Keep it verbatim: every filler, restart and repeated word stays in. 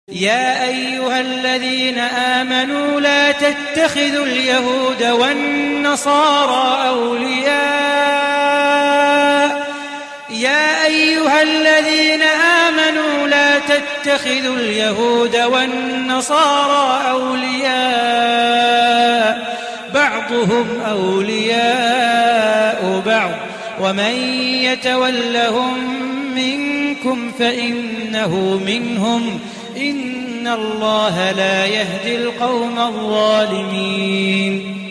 يا أيها الذين آمنوا لا تتخذوا اليهود والنصارى أولياء يا أيها الذين آمنوا لا تتخذوا اليهود والنصارى أولياء بعضهم أولياء بعض ومن يتولهم منكم فإنه منهم إن الله لا يهدي القوم الظالمين